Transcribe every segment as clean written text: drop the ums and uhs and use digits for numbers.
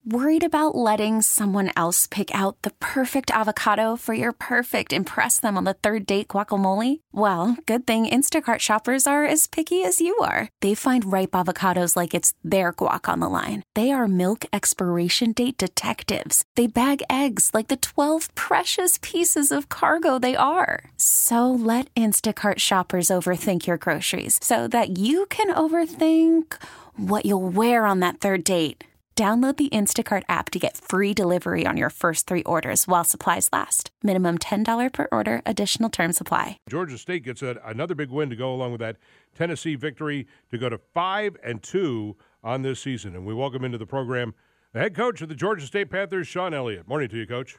Worried about letting someone else pick out the perfect avocado for your perfect impress them on the third date guacamole? Well, good thing Instacart shoppers are as picky as you are. They find ripe avocados like it's their guac on the line. They are milk expiration date detectives. They bag eggs like the 12 precious pieces of cargo they are. So let Instacart shoppers overthink your groceries so that you can overthink what you'll wear on that third date. Download the Instacart app to get free delivery on your first 3 orders while supplies last. Minimum $10 per order. Additional terms apply. Georgia State gets another big win to go along with that Tennessee victory to go to 5-2 on this season. And we welcome into the program the head coach of the Georgia State Panthers, Sean Elliott. Morning to you, Coach.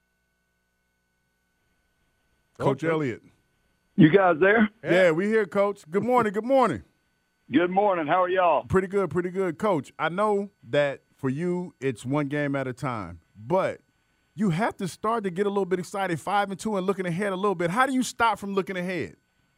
Coach Elliott. You guys there? Yeah, we here, Coach. Good morning, good morning. Good morning. How are y'all? Pretty good. Coach, I know that for you it's one game at a time, but you have to start to get a little bit excited, 5-2 and looking ahead a little bit. How do you stop from looking ahead?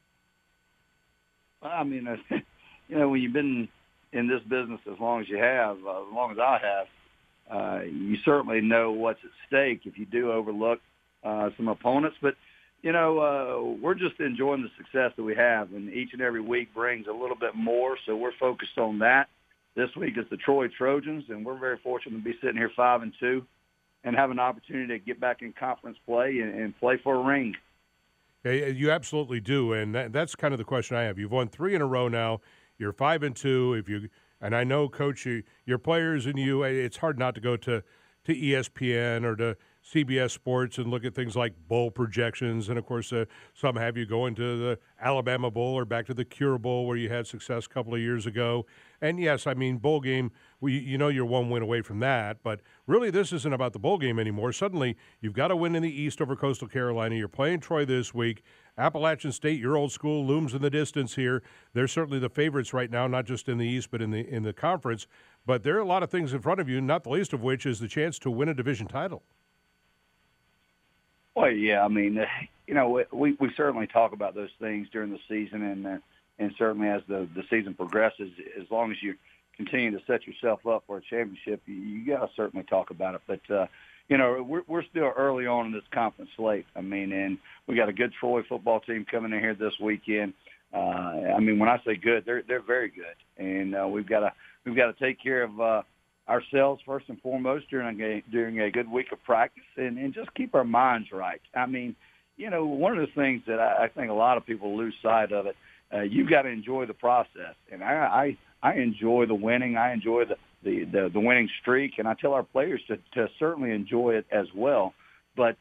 I mean, when you've been in this business as long as you have, as long as I have, you certainly know what's at stake if you do overlook some opponents. But we're just enjoying the success that we have, and each and every week brings a little bit more, so we're focused on that. This week is the Troy Trojans, and we're very fortunate to be sitting here 5-2 and have an opportunity to get back in conference play and play for a ring. Yeah, you absolutely do, and that's kind of the question I have. You've won 3 in a row now. You're 5-2. And I know, Coach, your players and you, it's hard not to go to ESPN or to CBS Sports and look at things like bowl projections. And, of course, some have you going to the Alabama Bowl or back to the Cure Bowl where you had success a couple of years ago. And, yes, I mean, bowl game, you're one win away from that. But really this isn't about the bowl game anymore. Suddenly you've got to win in the East over Coastal Carolina. You're playing Troy this week. Appalachian State, your old school, looms in the distance here. They're certainly the favorites right now, not just in the East but in the conference. But there are a lot of things in front of you, not the least of which is the chance to win a division title. Well, yeah, I mean, we certainly talk about those things during the season, and certainly as the season progresses, as long as you continue to set yourself up for a championship, you got to certainly talk about it. But we're still early on in this conference slate. I mean, and we got a good Troy football team coming in here this weekend. I mean, when I say good, they're very good, and we've got to take care of ourselves first and foremost during a good week of practice, and just keep our minds right. I mean, one of the things that I think a lot of people lose sight of it. You've got to enjoy the process, and I enjoy the winning. I enjoy the winning streak, and I tell our players to certainly enjoy it as well. But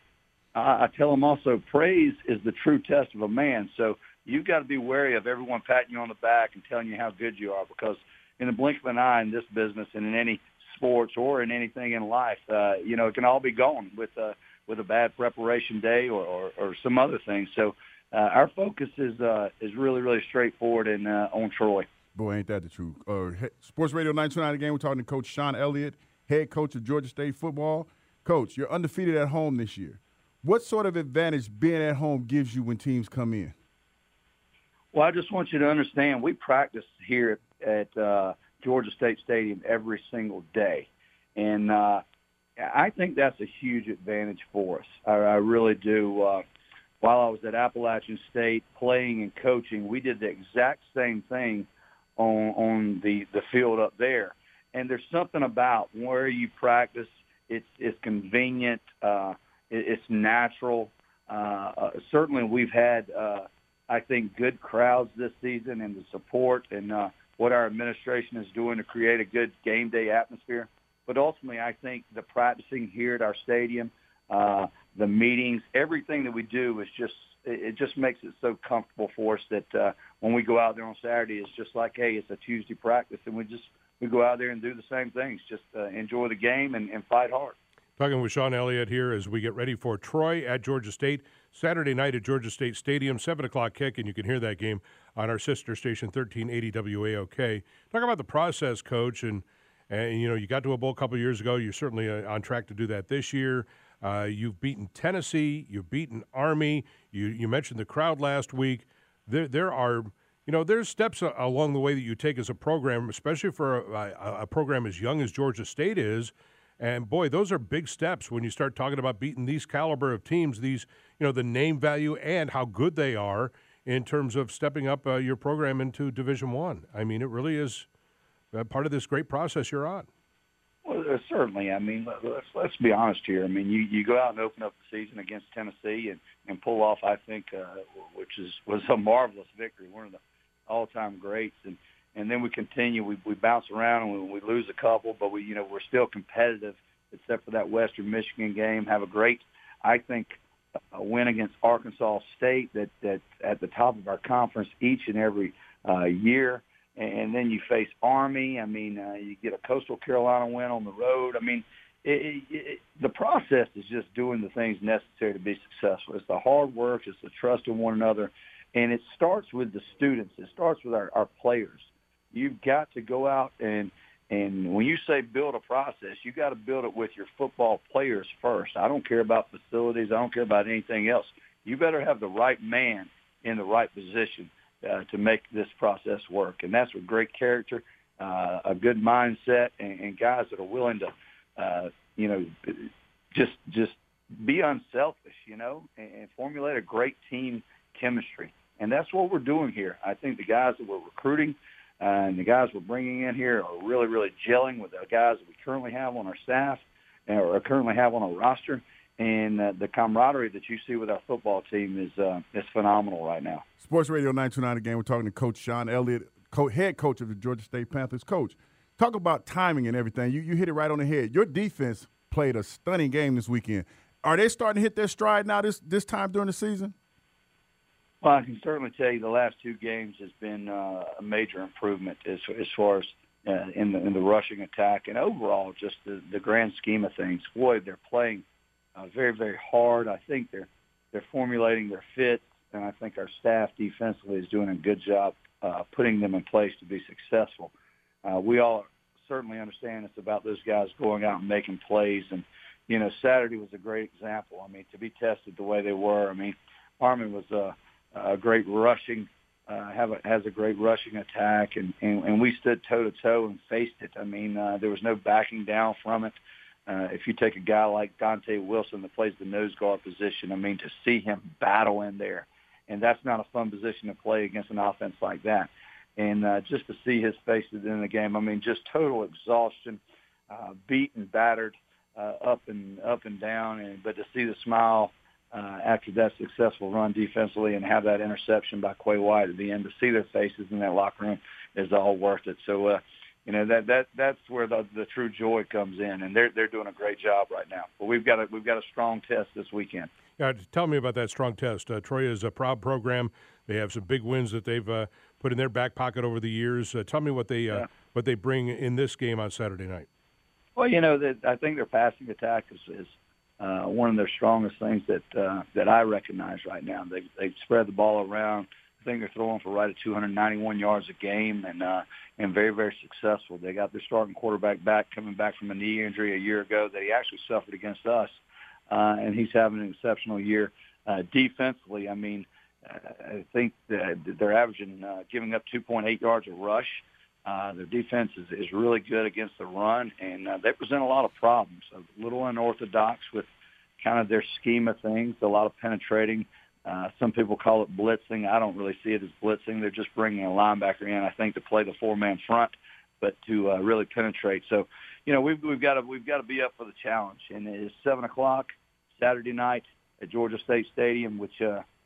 I tell them also, praise is the true test of a man. So you've got to be wary of everyone patting you on the back and telling you how good you are, because in the blink of an eye in this business and in any sports or in anything in life, it can all be gone with a bad preparation day or some other thing. So our focus is really, really straightforward and on Troy. Boy, ain't that the truth. Sports Radio 929 again. We're talking to Coach Sean Elliott, head coach of Georgia State football. Coach, you're undefeated at home this year. What sort of advantage being at home gives you when teams come in? Well, I just want you to understand, we practice here at Georgia State Stadium every single day. And I think that's a huge advantage for us. I really do. While I was at Appalachian State playing and coaching, we did the exact same thing on the field up there. And there's something about where you practice. It's convenient. It's natural. Certainly we've had I think, good crowds this season, and the support and what our administration is doing to create a good game day atmosphere. But ultimately, I think the practicing here at our stadium, the meetings, everything that we do is just makes it so comfortable for us that when we go out there on Saturday, it's just like, hey, it's a Tuesday practice, and we go out there and do the same things, just enjoy the game and fight hard. Talking with Sean Elliott here as we get ready for Troy at Georgia State. Saturday night at Georgia State Stadium, 7 o'clock kick, and you can hear that game on our sister station, 1380 WAOK. Talk about the process, Coach, and you got to a bowl a couple of years ago. You're certainly on track to do that this year. You've beaten Tennessee. You've beaten Army. You mentioned the crowd last week. There are there's steps along the way that you take as a program, especially for a program as young as Georgia State is. And, boy, those are big steps when you start talking about beating these caliber of teams, these, the name value and how good they are in terms of stepping up your program into Division I. I mean, it really is part of this great process you're on. Well, certainly. I mean, let's be honest here. I mean, you go out and open up the season against Tennessee and pull off, I think, was a marvelous victory, one of the all-time greats, and then we continue. We bounce around and we lose a couple, but we're still competitive, except for that Western Michigan game. Have a great, I think, a win against Arkansas State that's at the top of our conference each and every year. And then you face Army. I mean, you get a Coastal Carolina win on the road. I mean, the process is just doing the things necessary to be successful. It's the hard work. It's the trust in one another. And it starts with the students. It starts with our players. You've got to go out and when you say build a process, you got to build it with your football players first. I don't care about facilities. I don't care about anything else. You better have the right man in the right position to make this process work. And that's with great character, a good mindset, and guys that are willing to, just be unselfish, and formulate a great team chemistry. And that's what we're doing here. I think the guys that we're recruiting and the guys we're bringing in here are really, really gelling with the guys that we currently have on our staff or currently have on our roster. And the camaraderie that you see with our football team is phenomenal right now. Sports Radio 929 again. We're talking to Coach Shawn Elliott, head coach of the Georgia State Panthers. Coach, talk about timing and everything. You hit it right on the head. Your defense played a stunning game this weekend. Are they starting to hit their stride now this time during the season? Well, I can certainly tell you the last two games has been a major improvement as far as in the rushing attack and overall just the grand scheme of things. Boy, they're playing very, very hard. I think they're formulating their fits, and I think our staff defensively is doing a good job putting them in place to be successful. We all certainly understand it's about those guys going out and making plays, and Saturday was a great example. I mean, to be tested the way they were. I mean, Army was a great rushing, has a great rushing attack, and we stood toe-to-toe and faced it. I mean, there was no backing down from it. If you take a guy like Dante Wilson that plays the nose guard position, I mean, to see him battle in there, and that's not a fun position to play against an offense like that. And just to see his face in the game, I mean, just total exhaustion, beat and battered up and down, but to see the smile after that successful run defensively and have that interception by Quay White at the end, to see their faces in that locker room is all worth it. So, that's where the true joy comes in, and they're doing a great job right now. But we've got a strong test this weekend. Yeah, tell me about that strong test. Troy is a proud program. They have some big wins that they've put in their back pocket over the years. Tell me what they bring in this game on Saturday night. Well, I think their passing attack is one of their strongest things that I recognize right now. They've spread the ball around. I think they're throwing for right at 291 yards a game and very, very successful. They got their starting quarterback coming back from a knee injury a year ago that he actually suffered against us, and he's having an exceptional year. Defensively, I mean, I think that they're averaging giving up 2.8 yards a rush. Their defense is really good against the run, and they present a lot of problems. A little unorthodox with kind of their scheme of things, a lot of penetrating. Some people call it blitzing. I don't really see it as blitzing. They're just bringing a linebacker in, I think, to play the four-man front, but to really penetrate. So, we've got to be up for the challenge. And it's 7:00 Saturday night at Georgia State Stadium, which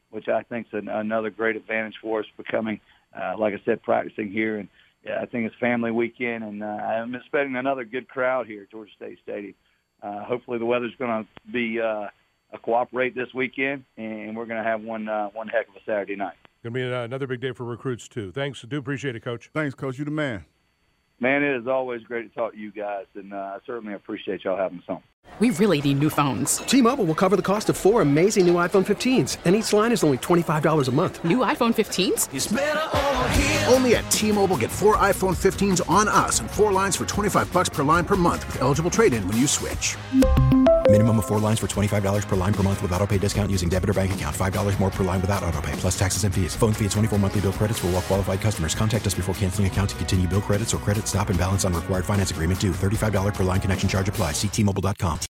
I think is another great advantage for us, becoming, like I said, practicing here. And I think it's family weekend, and I'm expecting another good crowd here at Georgia State Stadium. Hopefully the weather's going to be cooperate this weekend, and we're going to have one heck of a Saturday night. Going to be another big day for recruits, too. Thanks. I do appreciate it, Coach. Thanks, Coach. You the man. Man, it is always great to talk to you guys, and I certainly appreciate y'all having us on. We really need new phones. T-Mobile will cover the cost of 4 amazing new iPhone 15s, and each line is only $25 a month. New iPhone 15s? It's better over here. Only at T-Mobile, get 4 iPhone 15s on us and 4 lines for $25 per line per month with eligible trade-in when you switch. Minimum of 4 lines for $25 per line per month with autopay discount using debit or bank account. $5 more per line without autopay, plus taxes and fees. Phone fee at 24 monthly bill credits for well-qualified customers. Contact us before canceling account to continue bill credits or credit stop and balance on required finance agreement due. $35 per line connection charge applies. See T-Mobile.com.